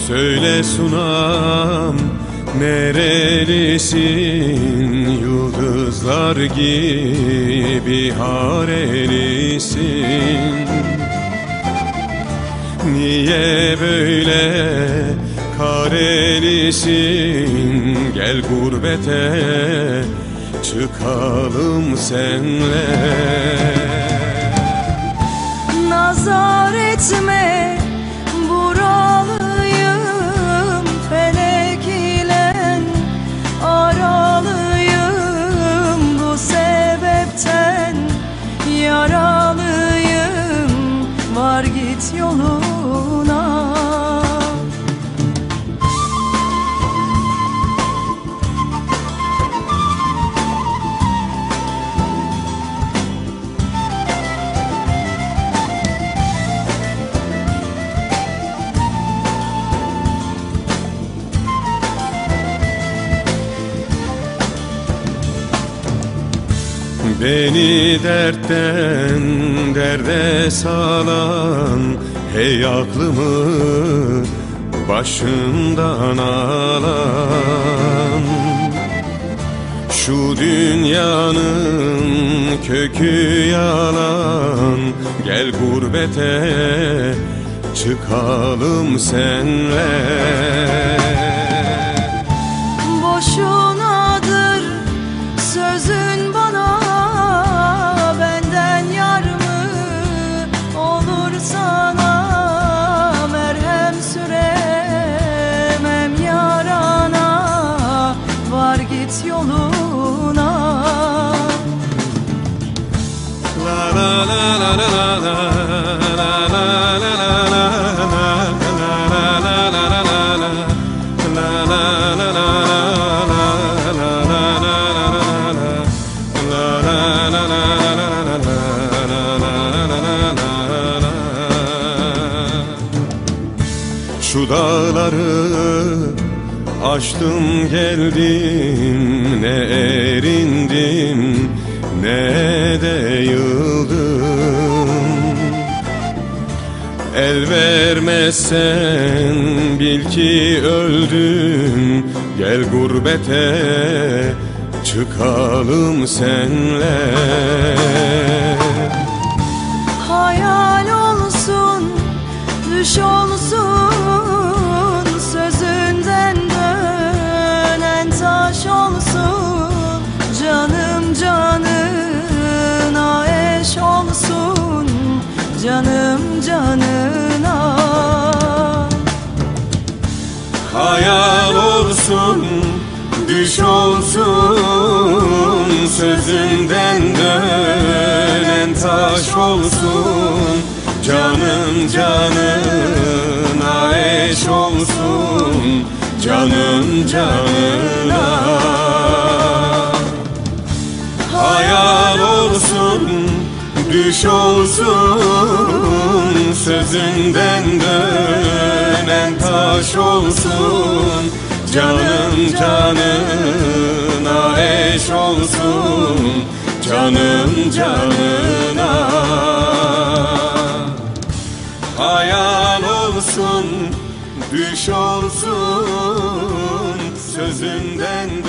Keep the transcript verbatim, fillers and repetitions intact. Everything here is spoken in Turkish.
Söyle sunam, nerelisin? Yıldızlar gibi harelisin. Niye böyle karelisin? Gel gurbete çıkalım senle. Nazar etme, buralıyım, felek ile aralıyım. Bu sebepten yaralıyım, var git yoluna. Beni dertten derde salan, hey aklımı başımdan alan. Şu dünyanın kökü yalan, gel gurbete çıkalım senle. Boşunadır sözün bana, benden yar mı olur sana? Merhem süremem yarana, var git yoluna. La la la la la la la la la la la. Şu dağları aştım geldim, ne erindim ne de yıldım. El vermezsen bil ki öldüm, gel gurbete çıkalım senle. Hayal olsun, düş olsun, sözünden dönen taş olsun. Canım canına eş olsun, canım canına. Hayal olsun, düş olsun, sözünden dönen taş olsun. Canım canına eş olsun, canım canına. Hayal olsun, düş olsun, sözünden dönen taş olsun. Canım canına eş olsun, canım canına. Hayal olsun, düş olsun, sözünden